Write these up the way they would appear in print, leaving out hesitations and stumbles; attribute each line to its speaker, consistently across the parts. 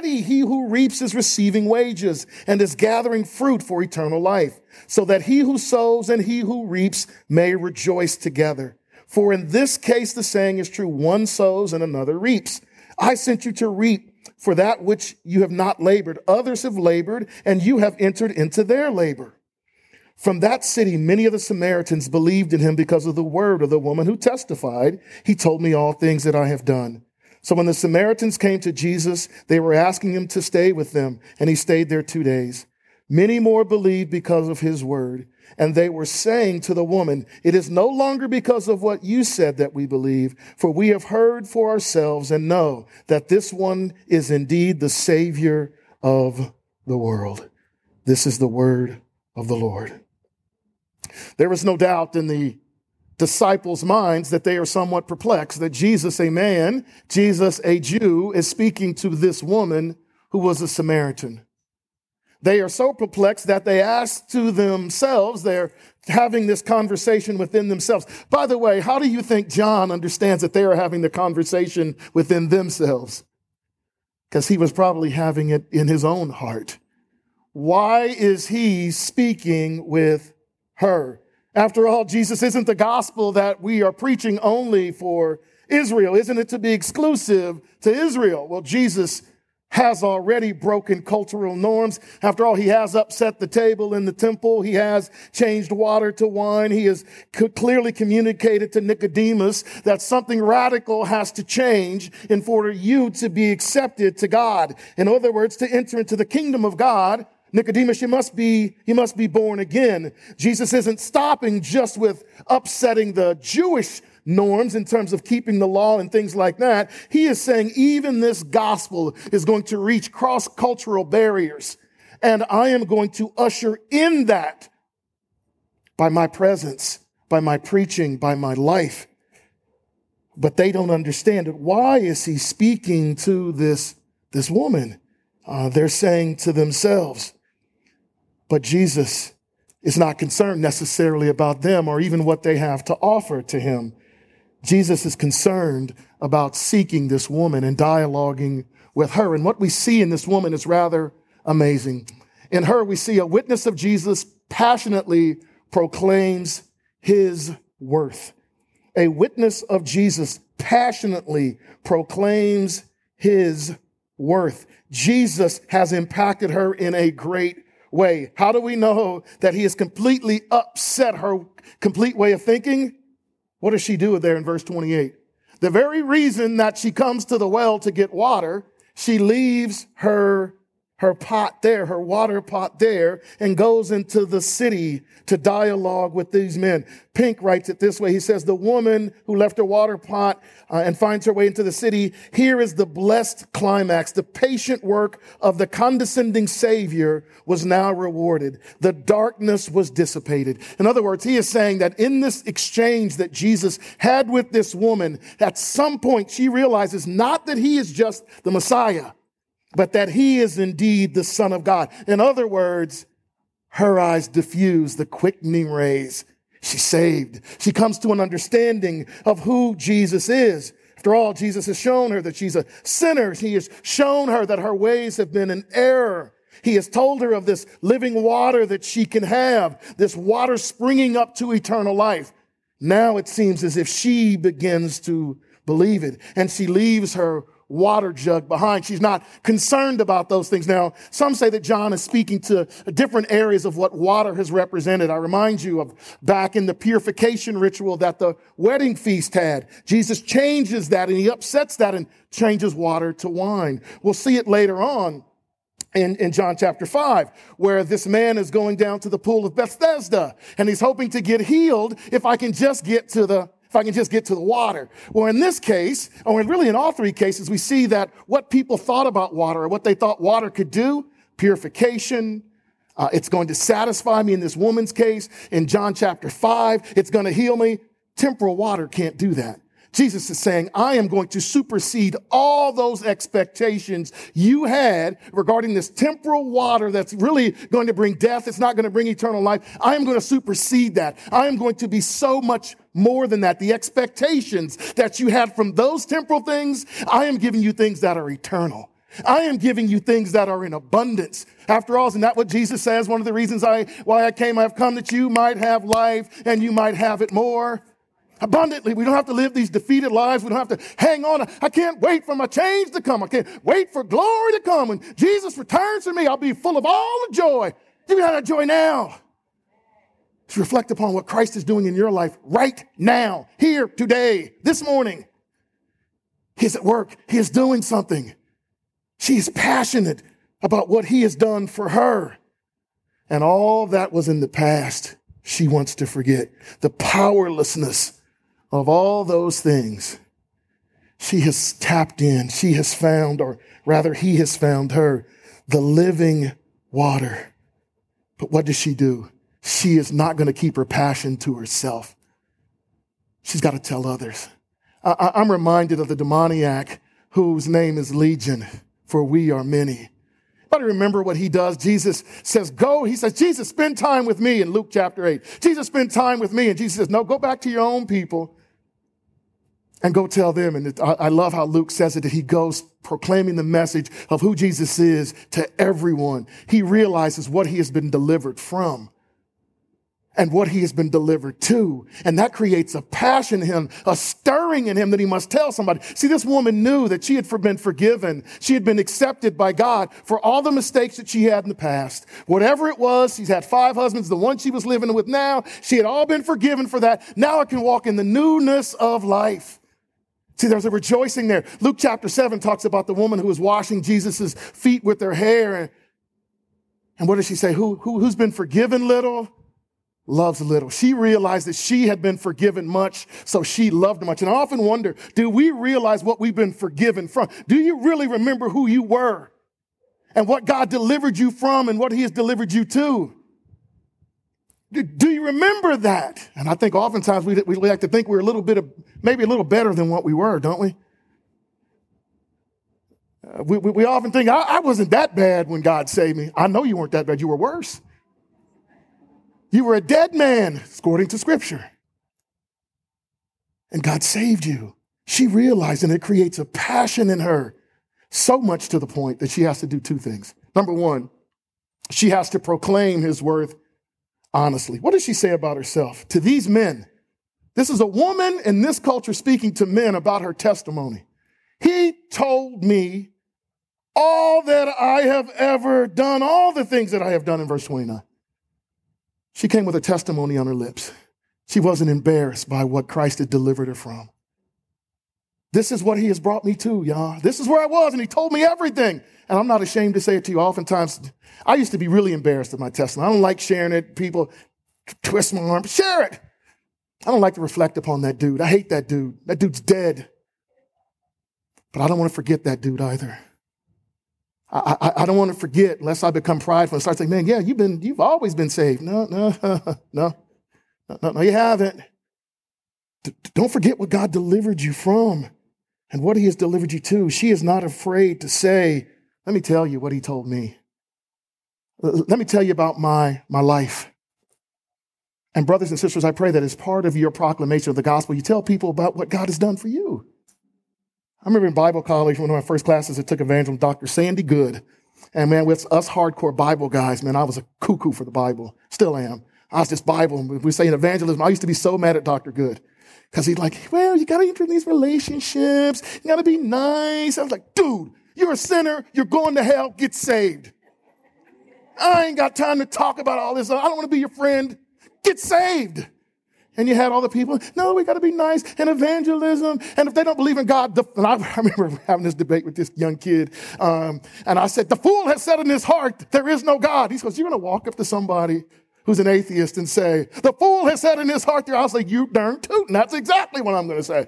Speaker 1: Already he who reaps is receiving wages and is gathering fruit for eternal life, so that he who sows and he who reaps may rejoice together. For in this case, the saying is true, one sows and another reaps. I sent you to reap for that which you have not labored. Others have labored, and you have entered into their labor. From that city, many of the Samaritans believed in him because of the word of the woman who testified, he told me all things that I have done. So when the Samaritans came to Jesus, they were asking him to stay with them, and he stayed there 2 days. Many more believed because of his word, and they were saying to the woman, it is no longer because of what you said that we believe, for we have heard for ourselves and know that this one is indeed the Savior of the world. This is the word of the Lord. There is no doubt in the disciples' minds that they are somewhat perplexed that Jesus, a man, Jesus, a Jew, is speaking to this woman who was a Samaritan. They are so perplexed that they ask to themselves, they're having this conversation within themselves. By the way, how do you think John understands that they are having the conversation within themselves? Because he was probably having it in his own heart. Why is he speaking with her? After all, Jesus isn't the gospel that we are preaching only for Israel. Isn't it to be exclusive to Israel? Well, Jesus has already broken cultural norms. After all, he has upset the table in the temple. He has changed water to wine. He has clearly communicated to Nicodemus that something radical has to change in order you to be accepted to God. In other words, to enter into the kingdom of God, Nicodemus, he must be born again. Jesus isn't stopping just with upsetting the Jewish norms in terms of keeping the law and things like that. He is saying even this gospel is going to reach cross-cultural barriers. And I am going to usher in that by my presence, by my preaching, by my life. But they don't understand it. Why is he speaking to this woman? They're saying to themselves. But Jesus is not concerned necessarily about them or even what they have to offer to him. Jesus is concerned about seeking this woman and dialoguing with her. And what we see in this woman is rather amazing. In her, we see a witness of Jesus passionately proclaims his worth. A witness of Jesus passionately proclaims his worth. Jesus has impacted her in a great way. How do we know that he has completely upset her complete way of thinking? What does she do there in verse 28? The very reason that she comes to the well to get water, she leaves her pot there, her water pot there, and goes into the city to dialogue with these men. Pink writes it this way. He says, the woman who left her water pot and finds her way into the city, here is the blessed climax. The patient work of the condescending Savior was now rewarded. The darkness was dissipated. In other words, he is saying that in this exchange that Jesus had with this woman, at some point she realizes not that he is just the Messiah, but that he is indeed the Son of God. In other words, her eyes diffuse the quickening rays. She's saved. She comes to an understanding of who Jesus is. After all, Jesus has shown her that she's a sinner. He has shown her that her ways have been in error. He has told her of this living water that she can have, this water springing up to eternal life. Now it seems as if she begins to believe it, and she leaves her water jug behind. She's not concerned about those things. Now, some say that John is speaking to different areas of what water has represented. I remind you of back in the purification ritual that the wedding feast had. Jesus changes that and he upsets that and changes water to wine. We'll see it later on in John chapter 5, where this man is going down to the pool of Bethesda and he's hoping to get healed if I can just get to the water. Well, in this case, or really in all three cases, we see that what people thought about water or what they thought water could do, purification, it's going to satisfy me in this woman's case. In John chapter 5, it's going to heal me. Temporal water can't do that. Jesus is saying, I am going to supersede all those expectations you had regarding this temporal water that's really going to bring death. It's not going to bring eternal life. I am going to supersede that. I am going to be so much more than that. The expectations that you had from those temporal things, I am giving you things that are eternal. I am giving you things that are in abundance. After all, isn't that what Jesus says? One of the reasons why I came, I've come that you might have life and you might have it more abundantly. We don't have to live these defeated lives. We don't have to hang on. I can't wait for my change to come. I can't wait for glory to come. When Jesus returns to me, I'll be full of all the joy. You have that joy now. To reflect upon what Christ is doing in your life right now, here, today, this morning. He's at work. He is doing something. She is passionate about what he has done for her. And all that was in the past. She wants to forget the powerlessness of all those things. She has tapped in. She has found, or rather he has found her, the living water. But what does she do? She is not going to keep her passion to herself. She's got to tell others. I'm reminded of the demoniac whose name is Legion, for we are many. But remember what he does. Jesus says, go. He says, Jesus, spend time with me in Luke chapter 8. Jesus, spend time with me. And Jesus says, no, go back to your own people and go tell them. And I love how Luke says it, that he goes proclaiming the message of who Jesus is to everyone. He realizes what he has been delivered from and what he has been delivered to. And that creates a passion in him, a stirring in him that he must tell somebody. See, this woman knew that she had been forgiven. She had been accepted by God for all the mistakes that she had in the past. Whatever it was, she's had 5 husbands, the one she was living with now, she had all been forgiven for that. Now I can walk in the newness of life. See, there's a rejoicing there. Luke chapter 7 talks about the woman who was washing Jesus' feet with her hair. And what does she say? Who's been forgiven little loves little. She realized that she had been forgiven much, so she loved much. And I often wonder, do we realize what we've been forgiven from? Do you really remember who you were and what God delivered you from and what he has delivered you to? Do you remember that? And I think oftentimes we like to think we're maybe a little better than what we were, don't we? We often think, I wasn't that bad when God saved me. I know you weren't that bad. You were worse. You were a dead man, according to Scripture. And God saved you. She realized, and it creates a passion in her, so much to the point that she has to do 2 things. Number 1, she has to proclaim his worth honestly. What does she say about herself? To these men, this is a woman in this culture speaking to men about her testimony. He told me all that I have ever done, all the things that I have done in verse 29. She came with a testimony on her lips. She wasn't embarrassed by what Christ had delivered her from. This is what he has brought me to, y'all. This is where I was, and he told me everything. And I'm not ashamed to say it to you. Oftentimes, I used to be really embarrassed of my testimony. I don't like sharing it. People twist my arm. Share it. I don't like to reflect upon that dude. I hate that dude. That dude's dead. But I don't want to forget that dude either. I don't want to forget, lest I become prideful and start saying, man, yeah, you've always been saved. No, you haven't. Don't forget what God delivered you from and what he has delivered you to. She is not afraid to say, let me tell you what he told me. Let me tell you about my life. And brothers and sisters, I pray that as part of your proclamation of the gospel, you tell people about what God has done for you. I remember in Bible college, one of my first classes, I took evangelism, Dr. Sandy Good. And man, with us hardcore Bible guys, man, I was a cuckoo for the Bible. Still am. I was just Bible. And we say in evangelism, I used to be so mad at Dr. Good. Because he'd like, well, you got to enter these relationships. You got to be nice. I was like, dude, you're a sinner. You're going to hell. Get saved. I ain't got time to talk about all this. I don't want to be your friend. Get saved. And you had all the people, no, we got to be nice, and evangelism. And if they don't believe in God, and I remember having this debate with this young kid. And I said, the fool has said in his heart, there is no God. He goes, you're going to walk up to somebody who's an atheist and say, the fool has said in his heart, I was like, you darn tootin'. That's exactly what I'm going to say.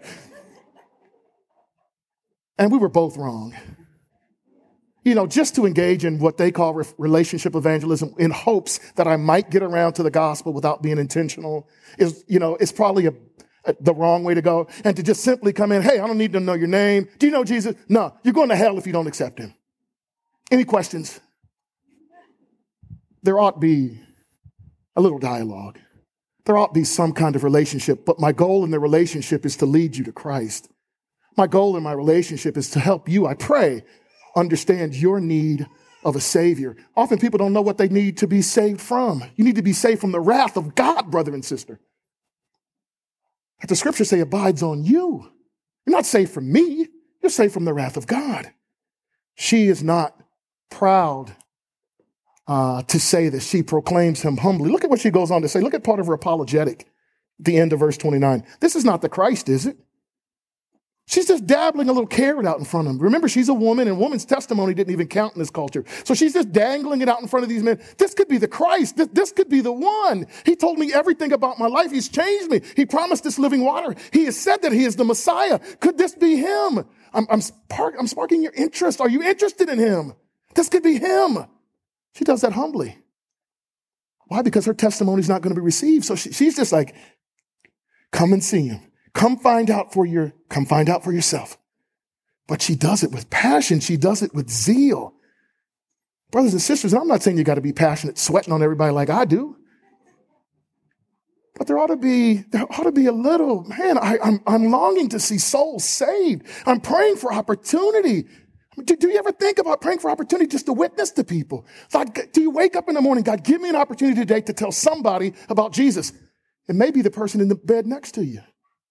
Speaker 1: And we were both wrong. You know, just to engage in what they call relationship evangelism in hopes that I might get around to the gospel without being intentional is, it's probably the wrong way to go. And to just simply come in, hey, I don't need to know your name. Do you know Jesus? No, you're going to hell if you don't accept him. Any questions? There ought to be a little dialogue. There ought to be some kind of relationship, but my goal in the relationship is to lead you to Christ. My goal in my relationship is to help you, I pray, understand your need of a Savior. Often people don't know what they need to be saved from. You need to be saved from the wrath of God, brother and sister. But the scriptures say abides on you. You're not saved from me. You're saved from the wrath of God. She is not proud to say this. She proclaims him humbly. Look at what she goes on to say. Look at part of her apologetic at the end of verse 29. This is not the Christ, is it? She's just dabbling a little carrot out in front of him. Remember, she's a woman, and woman's testimony didn't even count in this culture. So she's just dangling it out in front of these men. This could be the Christ. This could be the one. He told me everything about my life. He's changed me. He promised this living water. He has said that he is the Messiah. Could this be him? I'm sparking your interest. Are you interested in him? This could be him. She does that humbly. Why? Because her testimony is not going to be received. So she's just like, come and see him. Come find out for yourself. But she does it with passion. She does it with zeal. Brothers and sisters, and I'm not saying you got to be passionate, sweating on everybody like I do. But there ought to be a little, man, I'm longing to see souls saved. I'm praying for opportunity. Do you ever think about praying for opportunity just to witness to people? God, do you wake up in the morning, God, give me an opportunity today to tell somebody about Jesus? It may be the person in the bed next to you.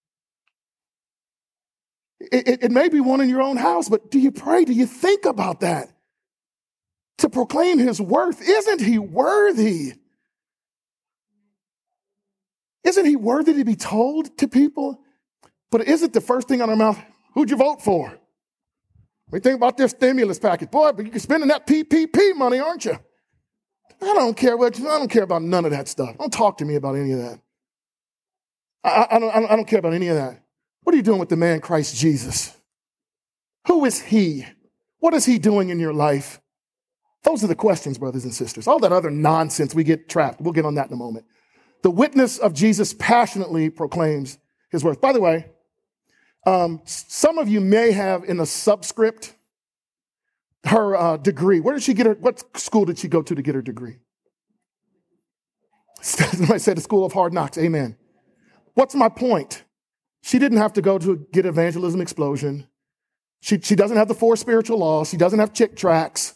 Speaker 1: It may be one in your own house, but do you pray? Do you think about that? To proclaim his worth. Isn't he worthy? Isn't he worthy to be told to people? But isn't the first thing on our mouth, who'd you vote for? We think about this stimulus package. Boy, but you're spending that PPP money, aren't you? I don't care about none of that stuff. Don't talk to me about any of that. I don't care about any of that. What are you doing with the man Christ Jesus? Who is he? What is he doing in your life? Those are the questions, brothers and sisters. All that other nonsense, we get trapped. We'll get on that in a moment. The witness of Jesus passionately proclaims his worth. By the way, some of you may have in a subscript her degree. Where did she get her? What school did she go to get her degree? Somebody said the School of Hard Knocks. Amen. What's my point? She didn't have to go to get Evangelism Explosion. She doesn't have the 4 spiritual laws. She doesn't have chick tracts.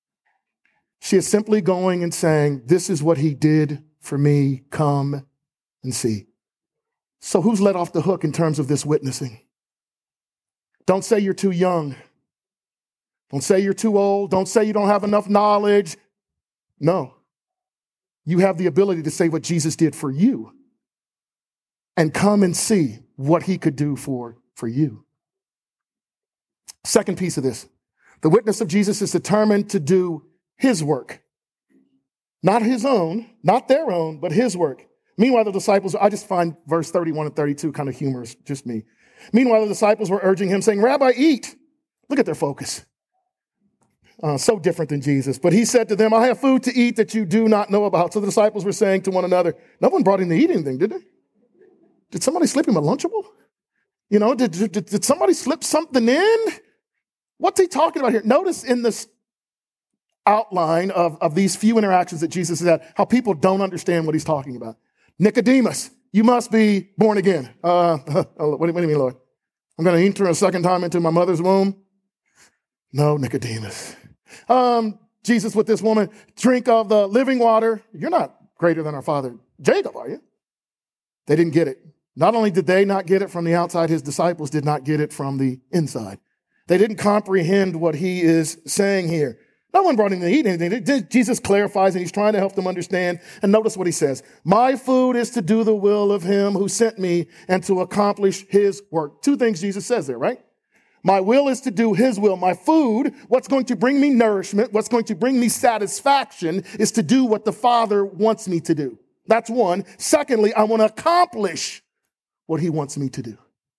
Speaker 1: She is simply going and saying, this is what he did for me. Come and see. So who's let off the hook in terms of this witnessing? Don't say you're too young. Don't say you're too old. Don't say you don't have enough knowledge. No. You have the ability to say what Jesus did for you and come and see what he could do for you. Second piece of this. The witness of Jesus is determined to do his work. Not his own, not their own, but his work. Meanwhile, the disciples, I just find verse 31 and 32 kind of humorous, just me. Meanwhile, the disciples were urging him, saying, Rabbi, eat. Look at their focus. So different than Jesus. But he said to them, I have food to eat that you do not know about. So the disciples were saying to one another, no one brought him to eat anything, did they? Did somebody slip him a Lunchable? You know, did somebody slip something in? What's he talking about here? Notice in this outline of these few interactions that Jesus has had, how people don't understand what he's talking about. Nicodemus, you must be born again. What do you mean, Lord? I'm going to enter a second time into my mother's womb? No, Nicodemus. Jesus with this woman, drink of the living water. You're not greater than our father Jacob, are you? They didn't get it. Not only did they not get it from the outside, his disciples did not get it from the inside. They didn't comprehend what he is saying here. No one brought him to eat anything. Jesus clarifies and he's trying to help them understand. And notice what he says. My food is to do the will of him who sent me and to accomplish his work. 2 things Jesus says there, right? My will is to do his will. My food, what's going to bring me nourishment, what's going to bring me satisfaction is to do what the Father wants me to do. That's one. Secondly, I want to accomplish what he wants me to do.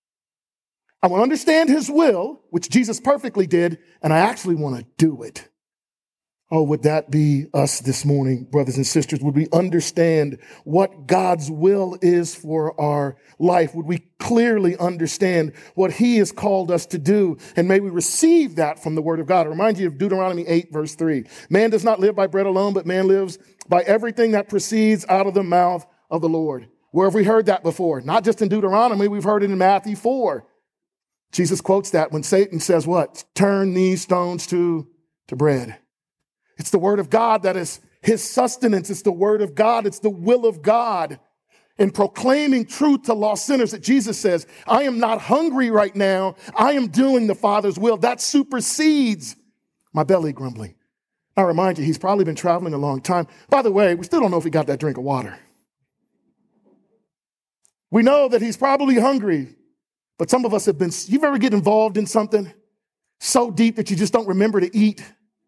Speaker 1: I want to understand his will, which Jesus perfectly did, and I actually want to do it. Oh, would that be us this morning, brothers and sisters? Would we understand what God's will is for our life? Would we clearly understand what he has called us to do? And may we receive that from the word of God. I remind you of Deuteronomy 8, verse 3. Man does not live by bread alone, but man lives by everything that proceeds out of the mouth of the Lord. Where have we heard that before? Not just in Deuteronomy, we've heard it in Matthew 4. Jesus quotes that when Satan says what? Turn these stones to bread. It's the word of God that is his sustenance. It's the word of God. It's the will of God. In proclaiming truth to lost sinners, that Jesus says, I am not hungry right now. I am doing the Father's will. That supersedes my belly grumbling. I remind you, he's probably been traveling a long time. By the way, we still don't know if he got that drink of water. We know that he's probably hungry, but some of us have been, you ever get involved in something so deep that you just don't remember to eat?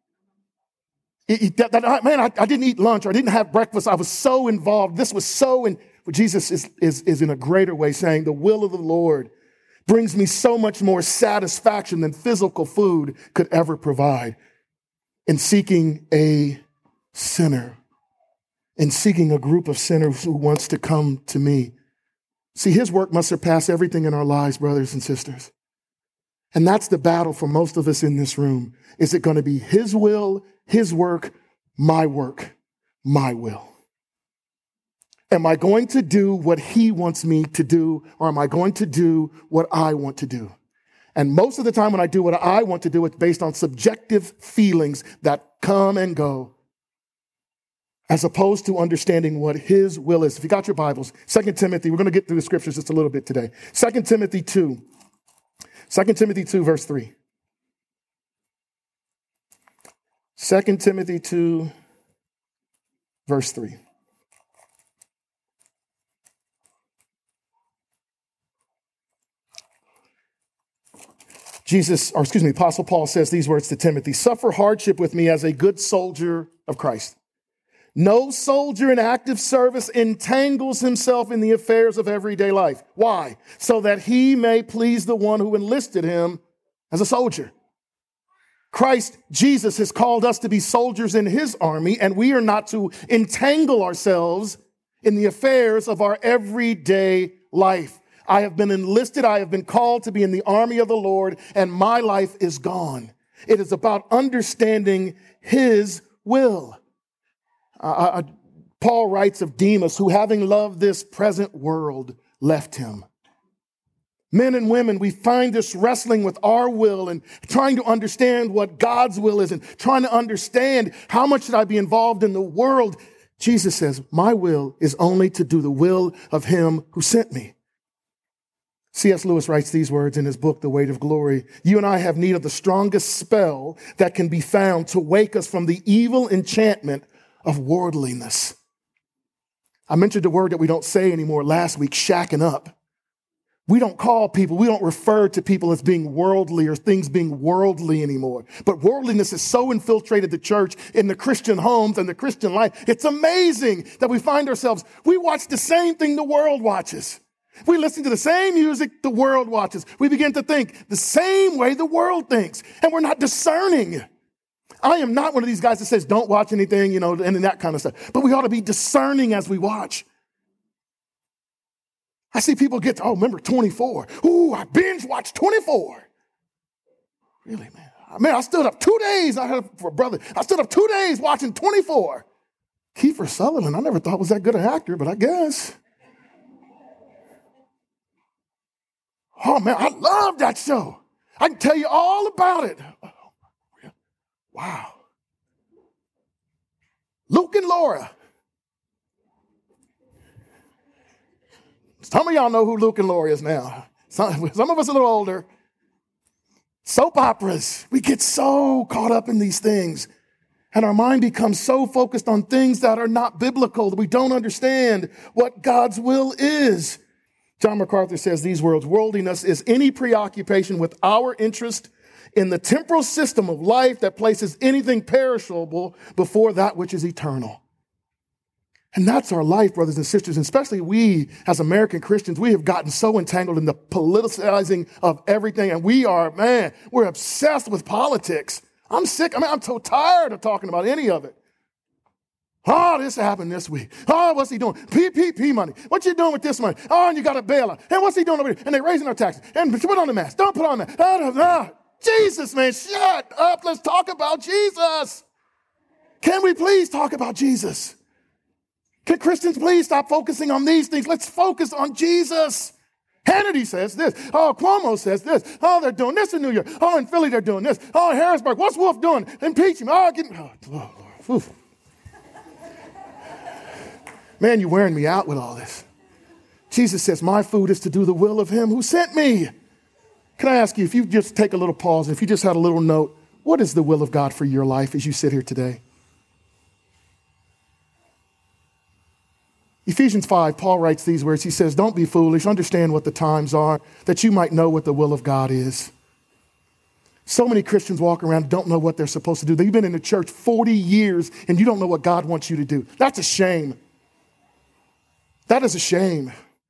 Speaker 1: I didn't eat lunch or I didn't have breakfast. I was so involved. This was so, but Jesus is in a greater way saying the will of the Lord brings me so much more satisfaction than physical food could ever provide. In seeking a sinner, in seeking a group of sinners who wants to come to me. See, his work must surpass everything in our lives, brothers and sisters. And that's the battle for most of us in this room. Is it going to be his will, his work, my will? Am I going to do what he wants me to do, or am I going to do what I want to do? And most of the time when I do what I want to do, it's based on subjective feelings that come and go, as opposed to understanding what his will is. If you got your Bibles, 2 Timothy, we're going to get through the scriptures just a little bit today. 2 Timothy 2, verse 3. 2 Timothy 2, verse 3. Apostle Paul says these words to Timothy, suffer hardship with me as a good soldier of Christ. No soldier in active service entangles himself in the affairs of everyday life. Why? So that he may please the one who enlisted him as a soldier. Christ Jesus has called us to be soldiers in his army, and we are not to entangle ourselves in the affairs of our everyday life. I have been enlisted. I have been called to be in the army of the Lord, and my life is gone. It is about understanding his will. Paul writes of Demas, who having loved this present world, left him. Men and women, we find this wrestling with our will and trying to understand what God's will is and trying to understand how much should I be involved in the world. Jesus says, my will is only to do the will of him who sent me. C.S. Lewis writes these words in his book, The Weight of Glory. You and I have need of the strongest spell that can be found to wake us from the evil enchantment of worldliness. I mentioned a word that we don't say anymore last week, shacking up. We don't refer to people as being worldly or things being worldly anymore. But worldliness has so infiltrated the church in the Christian homes and the Christian life. It's amazing that we find ourselves, we watch the same thing the world watches. We listen to the same music the world watches. We begin to think the same way the world thinks, and we're not discerning. I am not one of these guys that says don't watch anything, and that kind of stuff. But we ought to be discerning as we watch. I see people remember 24. Ooh, I binge watched 24. Really, man? I stood up 2 days. I stood up 2 days watching 24. Kiefer Sutherland, I never thought was that good an actor, but I guess. Oh, man, I love that show. I can tell you all about it. Wow. Luke and Laura. Some of y'all know who Luke and Laura is now. Some of us a little older. Soap operas. We get so caught up in these things. And our mind becomes so focused on things that are not biblical that we don't understand what God's will is. John MacArthur says these words, worldliness is any preoccupation with our interest in the temporal system of life that places anything perishable before that which is eternal. And that's our life, brothers and sisters, and especially we as American Christians, we have gotten so entangled in the politicizing of everything, and we're obsessed with politics. I'm sick. I'm so tired of talking about any of it. Oh, this happened this week. Oh, what's he doing? PPP money. What you doing with this money? Oh, and you got a bailout. And what's he doing over here? And they're raising our taxes. And put on the mask. Don't put on the mask. Jesus, man, shut up. Let's talk about Jesus. Can we please talk about Jesus? Can Christians please stop focusing on these things? Let's focus on Jesus. Hannity says this. Oh, Cuomo says this. Oh, they're doing this in New York. Oh, in Philly, they're doing this. Oh, in Harrisburg, what's Wolf doing? Impeach him. Lord. Man, you're wearing me out with all this. Jesus says, my food is to do the will of him who sent me. Can I ask you, if you just take a little pause, if you just had a little note, what is the will of God for your life as you sit here today? Ephesians 5, Paul writes these words. He says, don't be foolish. Understand what the times are, that you might know what the will of God is. So many Christians walk around and don't know what they're supposed to do. They've been in the church 40 years and you don't know what God wants you to do. That's a shame. That is a shame.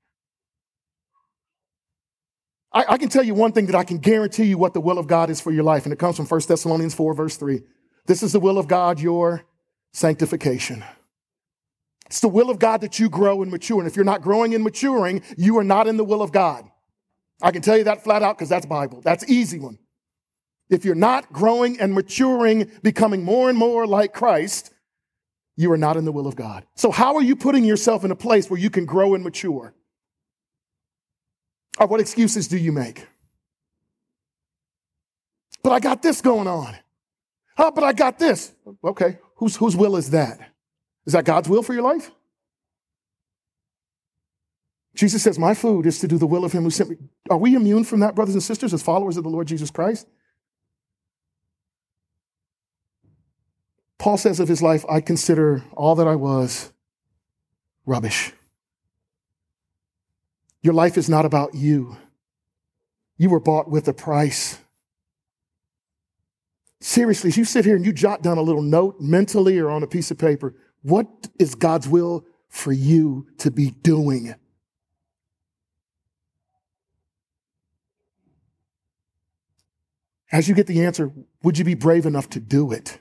Speaker 1: I can tell you one thing that I can guarantee you what the will of God is for your life, and it comes from 1 Thessalonians 4, verse 3. This is the will of God, your sanctification. It's the will of God that you grow and mature, and if you're not growing and maturing, you are not in the will of God. I can tell you that flat out because that's Bible. That's an easy one. If you're not growing and maturing, becoming more and more like Christ, you are not in the will of God. So how are you putting yourself in a place where you can grow and mature? Or what excuses do you make? But I got this going on. Oh, but I got this. Okay, whose will is that? Is that God's will for your life? Jesus says, my food is to do the will of him who sent me. Are we immune from that, brothers and sisters, as followers of the Lord Jesus Christ? Paul says of his life, I consider all that I was rubbish. Your life is not about you. You were bought with a price. Seriously, as you sit here and you jot down a little note mentally or on a piece of paper, what is God's will for you to be doing? As you get the answer, would you be brave enough to do it?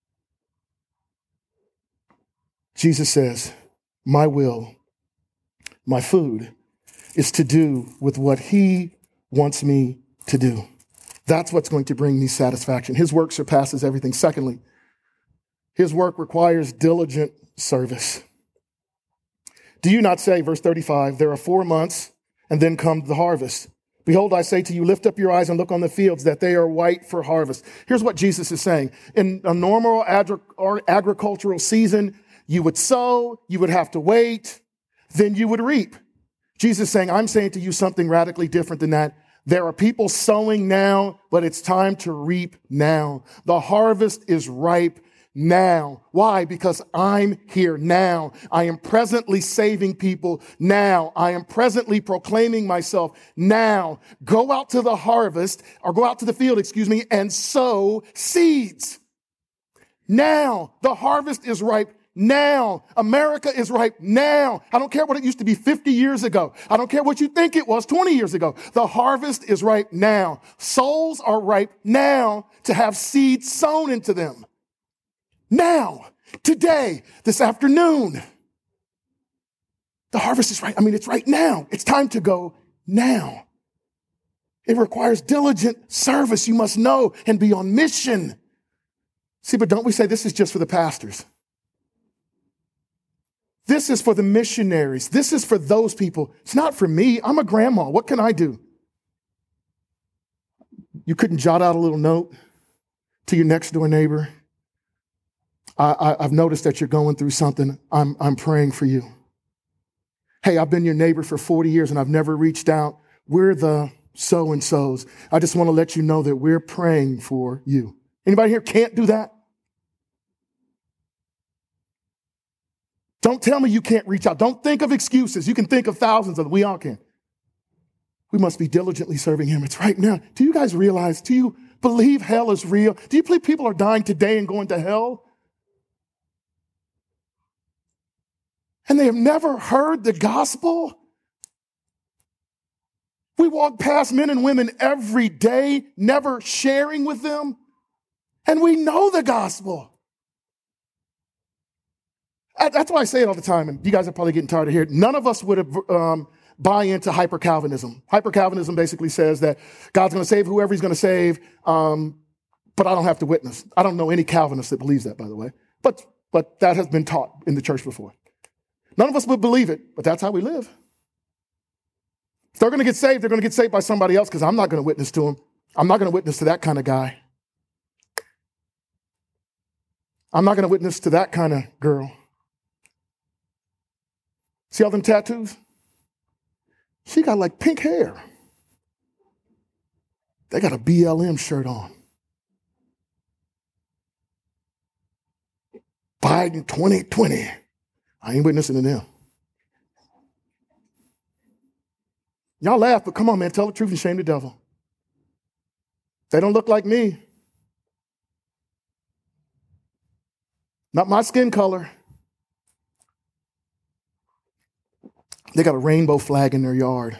Speaker 1: Jesus says, my will, my food, is to do with what he wants me to do. That's what's going to bring me satisfaction. His work surpasses everything. Secondly, his work requires diligent service. Do you not say, verse 35, there are 4 months and then comes the harvest. Behold, I say to you, lift up your eyes and look on the fields, that they are white for harvest. Here's what Jesus is saying. In a normal agricultural season, you would sow, you would have to wait, then you would reap. Jesus is saying, I'm saying to you something radically different than that. There are people sowing now, but it's time to reap now. The harvest is ripe now. Why? Because I'm here now. I am presently saving people now. I am presently proclaiming myself now. Go out to the harvest, or go out to the field, and sow seeds. Now. The harvest is ripe now. America is ripe now. I don't care what it used to be 50 years ago. I don't care what you think it was 20 years ago. The harvest is ripe now. Souls are ripe now to have seeds sown into them. Now, today, this afternoon. The harvest is right. It's right now. It's time to go now. It requires diligent service. You must know and be on mission. See, but don't we say this is just for the pastors? This is for the missionaries. This is for those people. It's not for me. I'm a grandma. What can I do? You couldn't jot out a little note to your next door neighbor. I've noticed that you're going through something. I'm praying for you. Hey, I've been your neighbor for 40 years and I've never reached out. We're the so-and-sos. I just want to let you know that we're praying for you. Anybody here can't do that? Don't tell me you can't reach out. Don't think of excuses. You can think of thousands of them. We all can. We must be diligently serving him. It's right now. Do you guys realize, do you believe hell is real? Do you believe people are dying today and going to hell? And they have never heard the gospel? We walk past men and women every day, never sharing with them. And we know the gospel. That's why I say it all the time, and you guys are probably getting tired of hearing it. None of us would buy into hyper-Calvinism. Hyper-Calvinism basically says that God's going to save whoever he's going to save, but I don't have to witness. I don't know any Calvinist that believes that, by the way. But that has been taught in the church before. None of us would believe it, but that's how we live. If they're going to get saved, they're going to get saved by somebody else because I'm not going to witness to them. I'm not going to witness to that kind of guy. I'm not going to witness to that kind of girl. See all them tattoos? She got like pink hair. They got a BLM shirt on. Biden 2020. I ain't witnessing to them. Y'all laugh, but come on, man, tell the truth and shame the devil. They don't look like me. Not my skin color. They got a rainbow flag in their yard.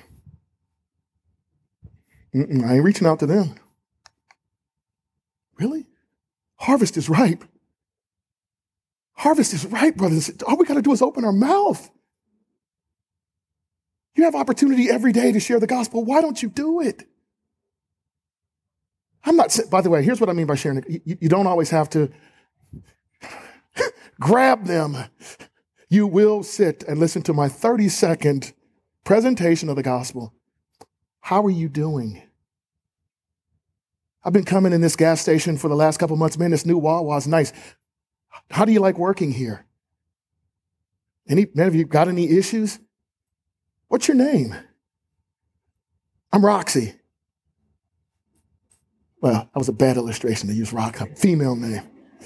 Speaker 1: I ain't reaching out to them. Really? Harvest is ripe. Harvest is ripe, brothers. All we got to do is open our mouth. You have opportunity every day to share the gospel. Why don't you do it? I'm not, by the way, here's what I mean by sharing it. You don't always have to grab them. You will sit and listen to my 30-second presentation of the gospel. How are you doing? I've been coming in this gas station for the last couple months. Man, this new Wawa is nice. How do you like working here? Man, have you got any issues? What's your name? I'm Roxy. Well, that was a bad illustration to use Roxy, female name.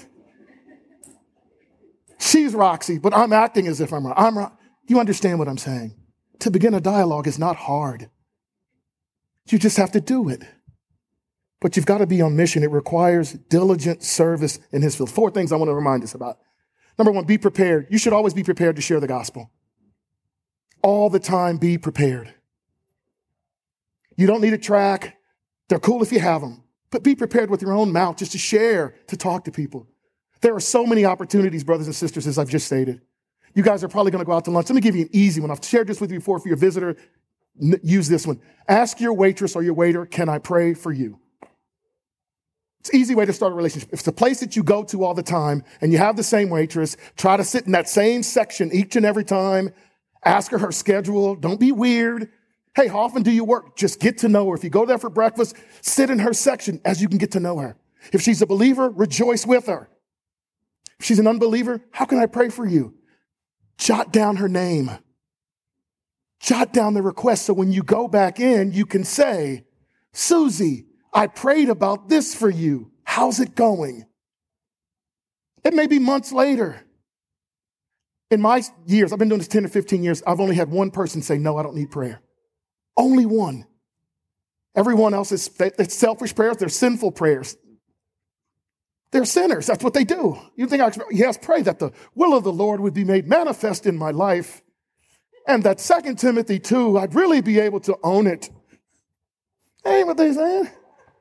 Speaker 1: She's Roxy, but I'm acting as if I'm you understand what I'm saying? To begin a dialogue is not hard. You just have to do it. But you've got to be on mission. It requires diligent service in his field. 4 things I want to remind us about. Number 1, be prepared. You should always be prepared to share the gospel. All the time, be prepared. You don't need a track. They're cool if you have them. But be prepared with your own mouth just to share, to talk to people. There are so many opportunities, brothers and sisters, as I've just stated. You guys are probably going to go out to lunch. Let me give you an easy one. I've shared this with you before. For your visitor, use this one. Ask your waitress or your waiter, can I pray for you? It's an easy way to start a relationship. If it's a place that you go to all the time and you have the same waitress, try to sit in that same section each and every time. Ask her schedule. Don't be weird. Hey, how often do you work? Just get to know her. If you go there for breakfast, sit in her section as you can get to know her. If she's a believer, rejoice with her. If she's an unbeliever, how can I pray for you? Jot down her name. Jot down the request so when you go back in, you can say, Susie, I prayed about this for you. How's it going? It may be months later. In my years, I've been doing this 10 or 15 years, I've only had one person say, no, I don't need prayer. Only one. Everyone else is it's selfish prayers. They're sinful prayers. They're sinners. That's what they do. You think yes, pray that the will of the Lord would be made manifest in my life. And that 2 Timothy 2, I'd really be able to own it. Ain't what they saying.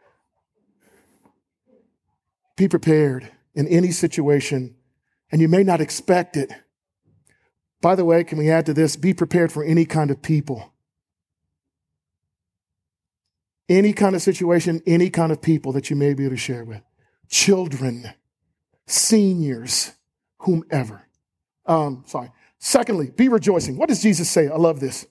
Speaker 1: Be prepared in any situation, and you may not expect it. By the way, can we add to this? Be prepared for any kind of people. Any kind of situation, any kind of people that you may be able to share with. Children, seniors, whomever. Secondly, be rejoicing. What does Jesus say? I love this.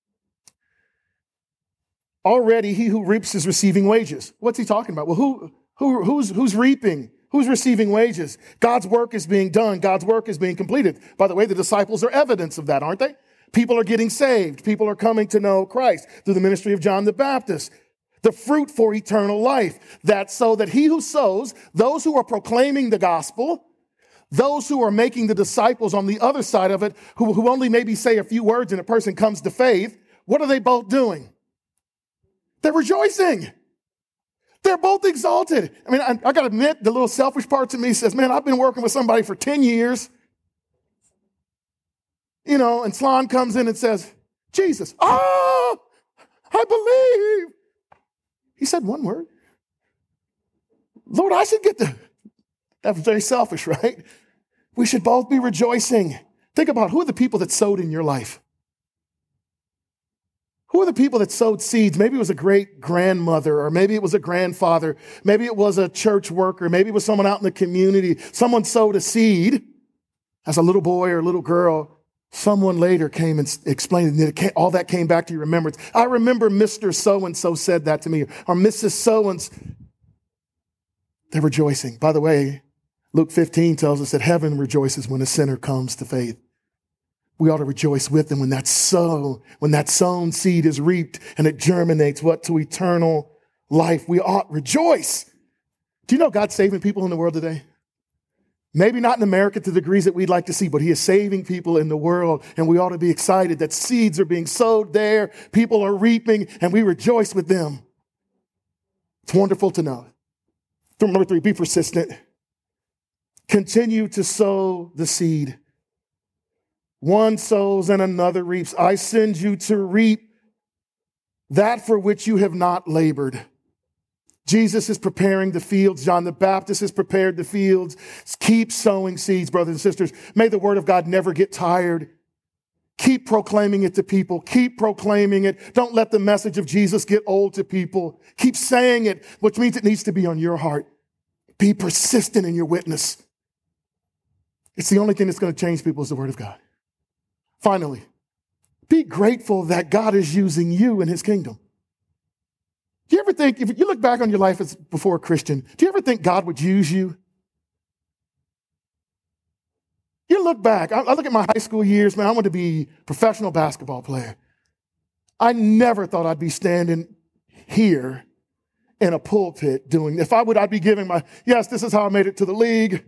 Speaker 1: Already he who reaps is receiving wages. What's he talking about? Well, who's reaping? Who's receiving wages? God's work is being done. God's work is being completed. By the way, the disciples are evidence of that, aren't they? People are getting saved. People are coming to know Christ through the ministry of John the Baptist. The fruit for eternal life. That's so that he who sows, those who are proclaiming the gospel, those who are making the disciples on the other side of it, who only maybe say a few words and a person comes to faith, what are they both doing? They're rejoicing. They're both exalted. I mean, I got to admit, the little selfish part to me says, man, I've been working with somebody for 10 years. You know, and Slon comes in and says, Jesus, I believe. He said one word. Lord, I should get That's very selfish, right? We should both be rejoicing. Think about who are the people that sowed in your life? Who are the people that sowed seeds? Maybe it was a great grandmother, or maybe it was a grandfather. Maybe it was a church worker. Maybe it was someone out in the community. Someone sowed a seed as a little boy or a little girl. Someone later came and explained that all that came back to your remembrance. I remember Mr. So-and-so said that to me, or Mrs. So-and-so. They're rejoicing. By the way, Luke 15 tells us that heaven rejoices when a sinner comes to faith. We ought to rejoice with them when that sown seed is reaped and it germinates to eternal life. We ought rejoice. Do you know God's saving people in the world today? Maybe not in America to the degrees that we'd like to see, but he is saving people in the world, and we ought to be excited that seeds are being sowed there, people are reaping, and we rejoice with them. It's wonderful to know. Number 3, be persistent. Continue to sow the seed. One sows and another reaps. I send you to reap that for which you have not labored. Jesus is preparing the fields. John the Baptist has prepared the fields. Keep sowing seeds, brothers and sisters. May the word of God never get tired. Keep proclaiming it to people. Keep proclaiming it. Don't let the message of Jesus get old to people. Keep saying it, which means it needs to be on your heart. Be persistent in your witness. It's the only thing that's going to change people is the word of God. Finally, be grateful that God is using you in his kingdom. Do you ever think, if you look back on your life as before a Christian, do you ever think God would use you? You look back, I look at my high school years, man, I wanted to be a professional basketball player. I never thought I'd be standing here in a pulpit doing, I'd be giving yes, this is how I made it to the league.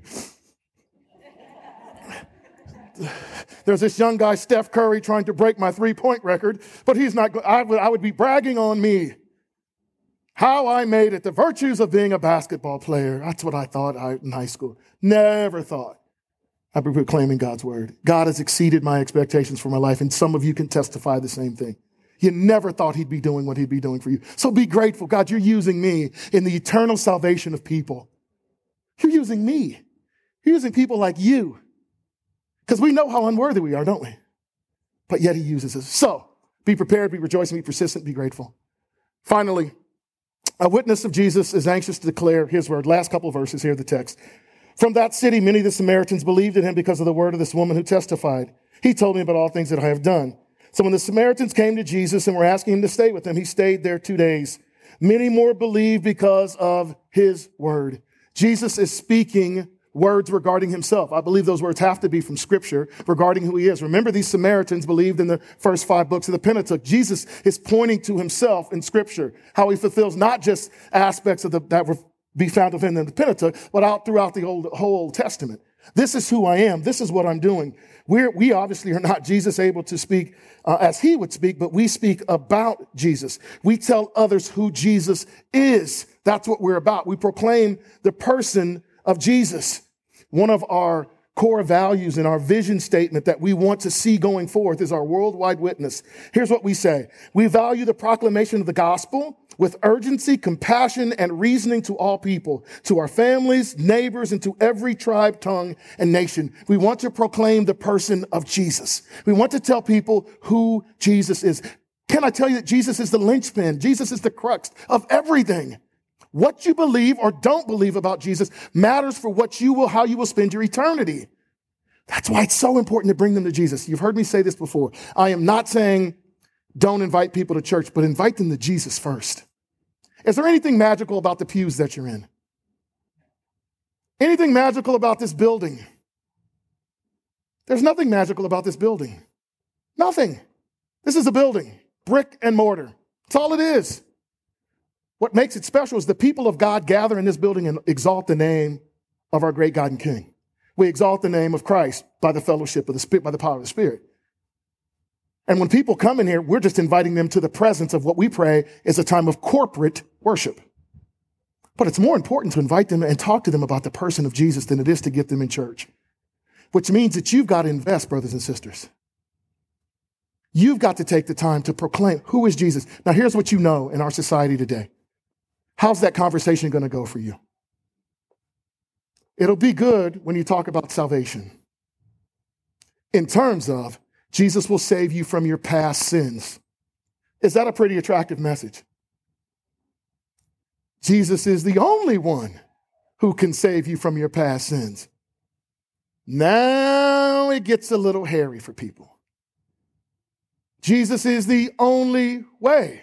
Speaker 1: There's this young guy, Steph Curry, trying to break my 3-point record, but he's not, I would be bragging on me. How I made it, the virtues of being a basketball player. That's what I thought in high school. Never thought I'd be proclaiming God's word. God has exceeded my expectations for my life, and some of you can testify the same thing. You never thought he'd be doing what he'd be doing for you. So be grateful. God, you're using me in the eternal salvation of people. You're using me. You're using people like you. Because we know how unworthy we are, don't we? But yet he uses us. So be prepared, be rejoicing, be persistent, be grateful. Finally, a witness of Jesus is anxious to declare his word. Last couple of verses here, the text. From that city, many of the Samaritans believed in him because of the word of this woman who testified. He told me about all things that I have done. So when the Samaritans came to Jesus and were asking him to stay with them, he stayed there 2 days. Many more believed because of his word. Jesus is speaking words regarding himself. I believe those words have to be from Scripture regarding who he is. Remember, these Samaritans believed in the first 5 books of the Pentateuch. Jesus is pointing to himself in Scripture, how he fulfills not just aspects of that were be found of him in the Pentateuch, but out throughout the whole Old Testament. This is who I am. This is what I'm doing. We obviously are not Jesus able to speak as he would speak, but we speak about Jesus. We tell others who Jesus is. That's what we're about. We proclaim the person of Jesus. One of our core values in our vision statement that we want to see going forth is our worldwide witness. Here's what we say. We value the proclamation of the gospel with urgency, compassion, and reasoning to all people, to our families, neighbors, and to every tribe, tongue, and nation. We want to proclaim the person of Jesus. We want to tell people who Jesus is. Can I tell you that Jesus is the linchpin? Jesus is the crux of everything. What you believe or don't believe about Jesus matters for how you will spend your eternity. That's why it's so important to bring them to Jesus. You've heard me say this before. I am not saying don't invite people to church, but invite them to Jesus first. Is there anything magical about the pews that you're in? Anything magical about this building? There's nothing magical about this building. Nothing. This is a building, brick and mortar. That's all it is. What makes it special is the people of God gather in this building and exalt the name of our great God and King. We exalt the name of Christ by the fellowship of the Spirit, by the power of the Spirit. And when people come in here, we're just inviting them to the presence of what we pray is a time of corporate worship. But it's more important to invite them and talk to them about the person of Jesus than it is to get them in church, which means that you've got to invest, brothers and sisters. You've got to take the time to proclaim who is Jesus. Now, here's what you know in our society today. How's that conversation going to go for you? It'll be good when you talk about salvation in terms of Jesus will save you from your past sins. Is that a pretty attractive message? Jesus is the only one who can save you from your past sins. Now it gets a little hairy for people. Jesus is the only way.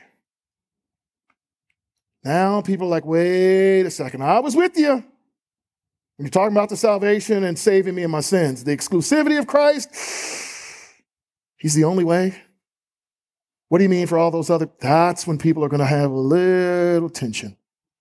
Speaker 1: Now people are like, wait a second, I was with you. When you're talking about the salvation and saving me of my sins, the exclusivity of Christ, he's the only way. What do you mean for all those other? That's when people are going to have a little tension.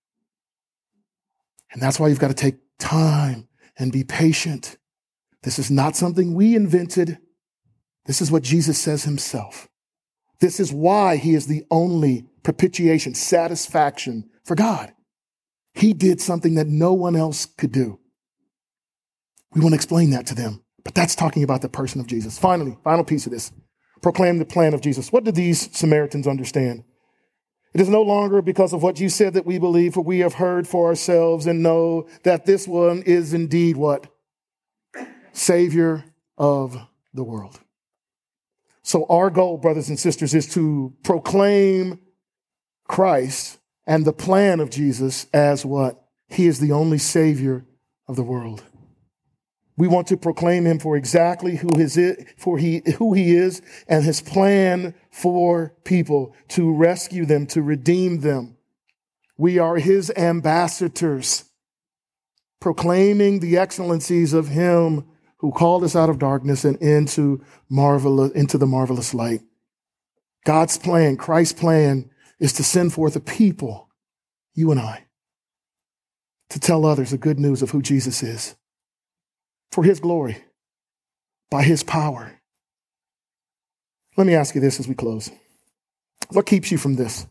Speaker 1: And that's why you've got to take time and be patient. This is not something we invented. This is what Jesus says himself. This is why he is the only propitiation, satisfaction for God. He did something that no one else could do. We want to explain that to them, but that's talking about the person of Jesus. Finally, final piece of this. Proclaim the plan of Jesus. What did these Samaritans understand? It is no longer because of what you said that we believe, for we have heard for ourselves and know that this one is indeed what? Savior of the world. So our goal, brothers and sisters, is to proclaim Christ and the plan of Jesus as what? He is the only Savior of the world. We want to proclaim him for exactly who he is and his plan for people, to rescue them, to redeem them. We are his ambassadors, proclaiming the excellencies of him who called us out of darkness and into the marvelous light. God's plan, Christ's plan, is to send forth a people, you and I, to tell others the good news of who Jesus is. For his glory, by his power. Let me ask you this as we close. What keeps you from this?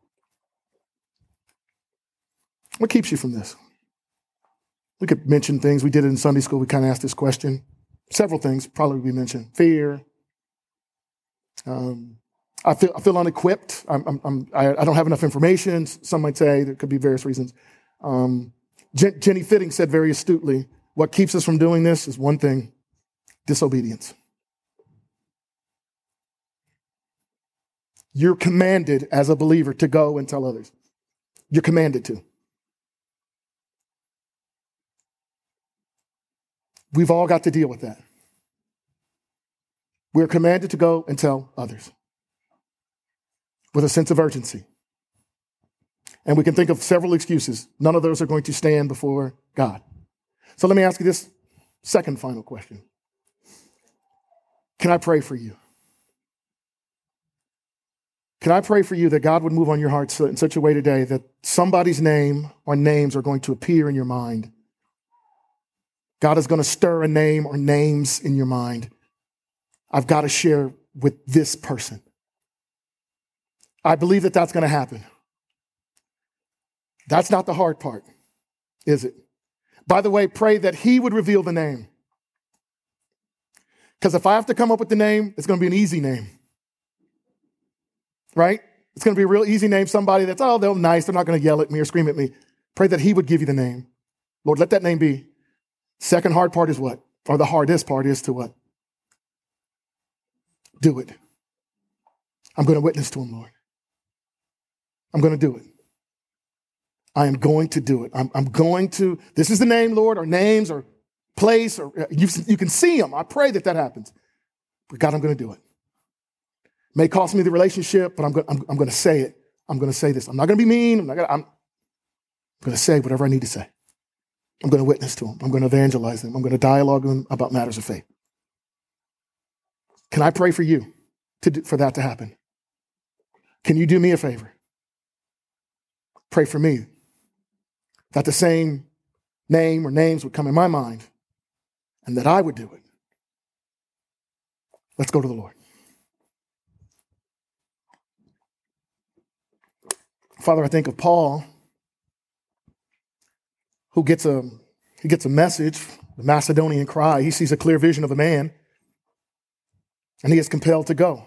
Speaker 1: What keeps you from this? We could mention things. We did it in Sunday school. We kind of asked this question. Several things probably we mentioned. Fear. I feel unequipped. I don't have enough information. Some might say there could be various reasons. Jenny Fitting said very astutely, what keeps us from doing this is one thing: disobedience. You're commanded as a believer to go and tell others. You're commanded to. We've all got to deal with that. We're commanded to go and tell others with a sense of urgency. And we can think of several excuses. None of those are going to stand before God. So let me ask you this second final question. Can I pray for you? Can I pray for you that God would move on your hearts in such a way today that somebody's name or names are going to appear in your mind? God is going to stir a name or names in your mind. I've got to share with this person. I believe that that's going to happen. That's not the hard part, is it? By the way, pray that he would reveal the name. Because if I have to come up with the name, it's going to be an easy name. Right? It's going to be a real easy name. Somebody that's, they're nice. They're not going to yell at me or scream at me. Pray that he would give you the name. Lord, let that name be. Second hard part is what? Or the hardest part is to what? Do it. I'm going to witness to him, Lord. I'm going to do it. I am going to do it. I'm going to, this is the name, Lord, or names or place, or you can see them. I pray that happens. But God, I'm going to do it. May cost me the relationship, but I'm going to say it. I'm going to say this. I'm not going to be mean. I'm going to say whatever I need to say. I'm going to witness to them. I'm going to evangelize them. I'm going to dialogue with them about matters of faith. Can I pray for you for that to happen? Can you do me a favor? Pray for me that the same name or names would come in my mind and that I would do it. Let's go to the Lord. Father, I think of Paul, who gets a message, the Macedonian cry. He sees a clear vision of a man, and he is compelled to go.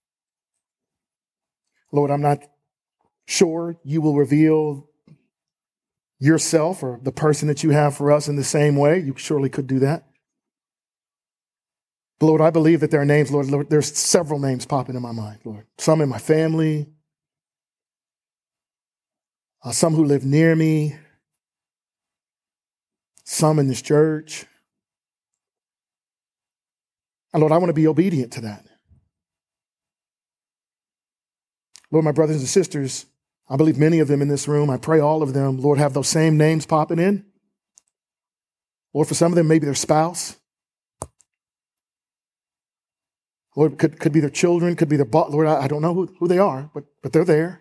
Speaker 1: Lord, I'm not sure you will reveal yourself or the person that you have for us in the same way. You surely could do that. But Lord, I believe that there are names, Lord, there's several names popping in my mind, Lord. Some in my family, some who live near me, some in this church. And Lord, I want to be obedient to that. Lord, my brothers and sisters, I believe many of them in this room, I pray all of them, Lord, have those same names popping in. Lord, for some of them, maybe their spouse. Lord, could be their children, could be their boss. Lord, I don't know who they are, but they're there.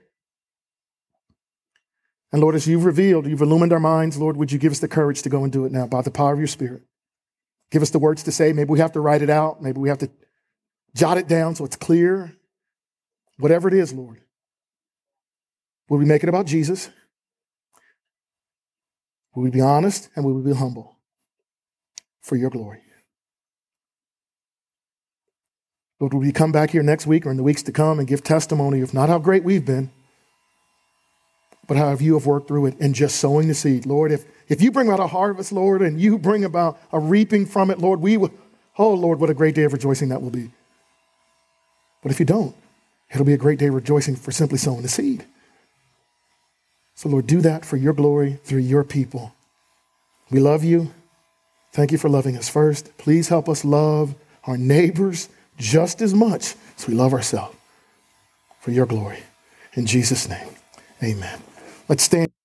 Speaker 1: And Lord, as you've revealed, you've illumined our minds, Lord, would you give us the courage to go and do it now by the power of your Spirit? Give us the words to say. Maybe we have to write it out. Maybe we have to jot it down so it's clear. Whatever it is, Lord. Will we make it about Jesus? Will we be honest and will we be humble for your glory? Lord, will we come back here next week or in the weeks to come and give testimony of not how great we've been, but how you have worked through it and just sowing the seed. Lord, if you bring about a harvest, Lord, and you bring about a reaping from it, Lord, oh, Lord, what a great day of rejoicing that will be. But if you don't, it'll be a great day of rejoicing for simply sowing the seed. So, Lord, do that for your glory through your people. We love you. Thank you for loving us first. Please help us love our neighbors just as much as we love ourselves for your glory. In Jesus' name, amen. Let's stand.